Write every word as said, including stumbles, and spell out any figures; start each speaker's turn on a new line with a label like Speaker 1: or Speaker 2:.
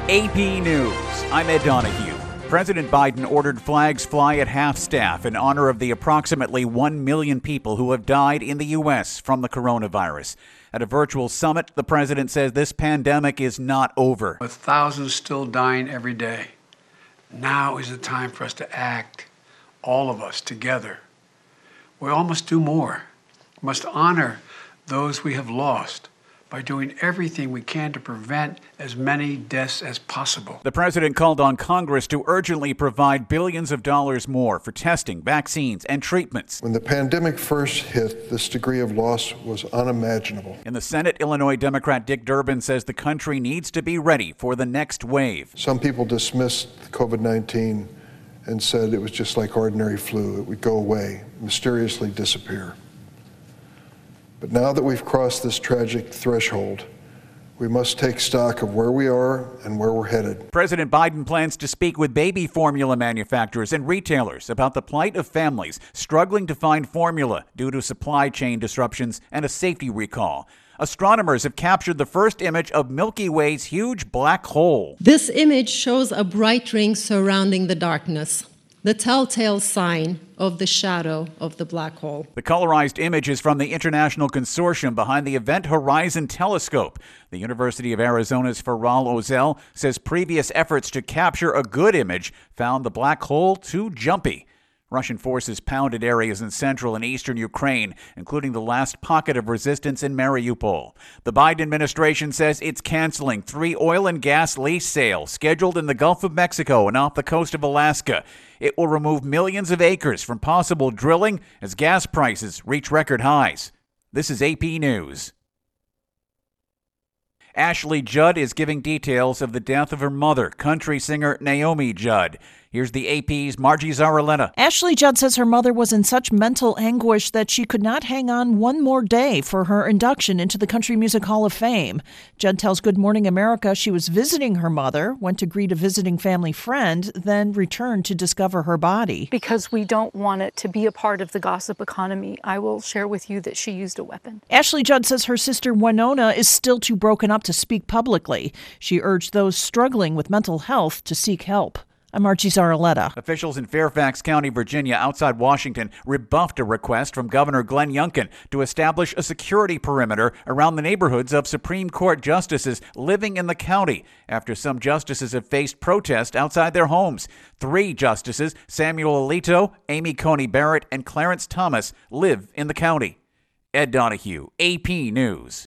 Speaker 1: A P News, I'm Ed Donahue. President Biden ordered flags fly at half-staff in honor of the approximately one million people who have died in the U S from the coronavirus. At a virtual summit, the president says this pandemic is not over.
Speaker 2: With thousands still dying every day, now is the time for us to act, all of us together. We all must do more. We must honor those we have lost by doing everything we can to prevent as many deaths as possible.
Speaker 1: The president called on Congress to urgently provide billions of dollars more for testing, vaccines, and treatments.
Speaker 3: When the pandemic first hit, this degree of loss was unimaginable.
Speaker 1: In the Senate, Illinois Democrat Dick Durbin says the country needs to be ready for the next wave.
Speaker 3: Some people dismissed COVID nineteen and said it was just like ordinary flu. It would go away, mysteriously disappear. But now that we've crossed this tragic threshold, we must take stock of where we are and where we're headed.
Speaker 1: President Biden plans to speak with baby formula manufacturers and retailers about the plight of families struggling to find formula due to supply chain disruptions and a safety recall. Astronomers have captured the first image of Milky Way's huge black hole.
Speaker 4: This image shows a bright ring surrounding the darkness, the telltale sign of the shadow of the black hole.
Speaker 1: The colorized image is from the international consortium behind the Event Horizon Telescope. The University of Arizona's Faral Ozel says previous efforts to capture a good image found the black hole too jumpy. Russian forces pounded areas in central and eastern Ukraine, including the last pocket of resistance in Mariupol. The Biden administration says it's canceling three oil and gas lease sales scheduled in the Gulf of Mexico and off the coast of Alaska. It will remove millions of acres from possible drilling as gas prices reach record highs. This is A P News. Ashley Judd is giving details of the death of her mother, country singer Naomi Judd. Here's the A P's Margie Zaraletta.
Speaker 5: Ashley Judd says her mother was in such mental anguish that she could not hang on one more day for her induction into the Country Music Hall of Fame. Judd tells Good Morning America she was visiting her mother, went to greet a visiting family friend, then returned to discover her body.
Speaker 6: Because we don't want it to be a part of the gossip economy, I will share with you that she used a weapon.
Speaker 5: Ashley Judd says her sister Winona is still too broken up to speak publicly. She urged those struggling with mental health to seek help. I'm Margie Zaraletta.
Speaker 1: Officials in Fairfax County, Virginia, outside Washington, rebuffed a request from Governor Glenn Youngkin to establish a security perimeter around the neighborhoods of Supreme Court justices living in the county after some justices have faced protest outside their homes. Three justices, Samuel Alito, Amy Coney Barrett, and Clarence Thomas, live in the county. Ed Donahue, A P News.